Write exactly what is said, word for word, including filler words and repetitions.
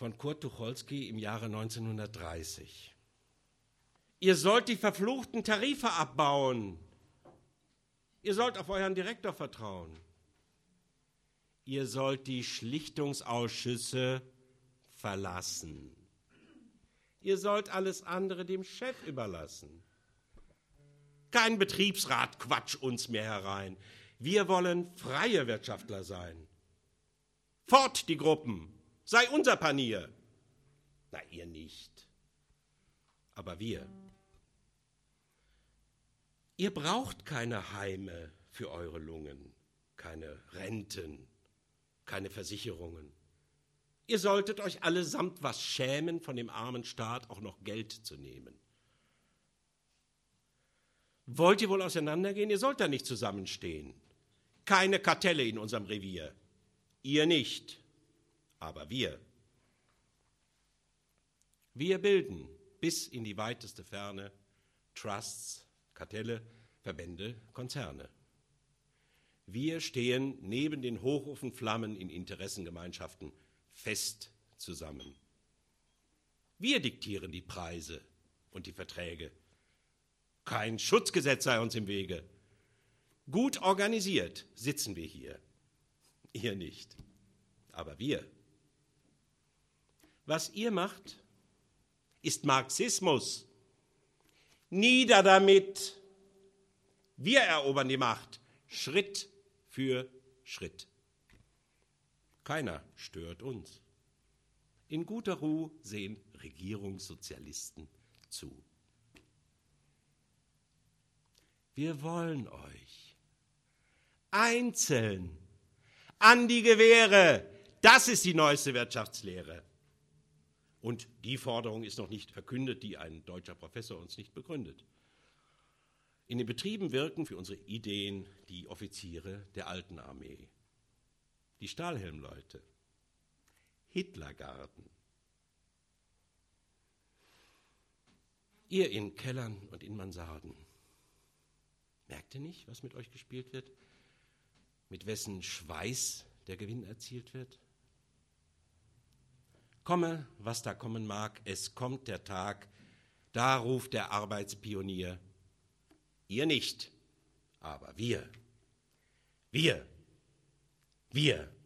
von Kurt Tucholsky im Jahre neunzehnhundertdreißig. Ihr sollt die verfluchten Tarife abbauen. Ihr sollt auf euren Direktor vertrauen. Ihr sollt die Schlichtungsausschüsse verlassen. Ihr sollt alles andere dem Chef überlassen. Kein Betriebsrat quatsch uns mehr herein. Wir wollen freie Wirtschaftler sein. Fort die Gruppen, sei unser Panier. Na, ihr nicht, aber wir. Ihr braucht keine Heime für eure Lungen, keine Renten, keine Versicherungen. Ihr solltet euch allesamt was schämen, von dem armen Staat auch noch Geld zu nehmen. Wollt ihr wohl auseinandergehen? Ihr sollt da nicht zusammenstehen. Keine Kartelle in unserem Revier. Ihr nicht, aber wir. Wir bilden bis in die weiteste Ferne Trusts, Kartelle, Verbände, Konzerne. Wir stehen neben den Hochofenflammen in Interessengemeinschaften fest zusammen. Wir diktieren die Preise und die Verträge. Kein Schutzgesetz sei uns im Wege. Gut organisiert sitzen wir hier. Ihr nicht, aber wir. Was ihr macht, ist Marxismus. Nieder damit! Wir erobern die Macht, Schritt für Schritt. Keiner stört uns. In guter Ruhe sehen Regierungssozialisten zu. Wir wollen euch einzeln an die Gewehre. Das ist die neueste Wirtschaftslehre. Und die Forderung ist noch nicht verkündet, die ein deutscher Professor uns nicht begründet. In den Betrieben wirken für unsere Ideen die Offiziere der alten Armee, die Stahlhelmleute, Hitlergarden. Ihr in Kellern und in Mansarden. Merkt ihr nicht, was mit euch gespielt wird? Mit wessen Schweiß der Gewinn erzielt wird? Komme, was da kommen mag, es kommt der Tag, da ruft der Arbeitspionier. Ihr nicht, aber wir, wir, wir.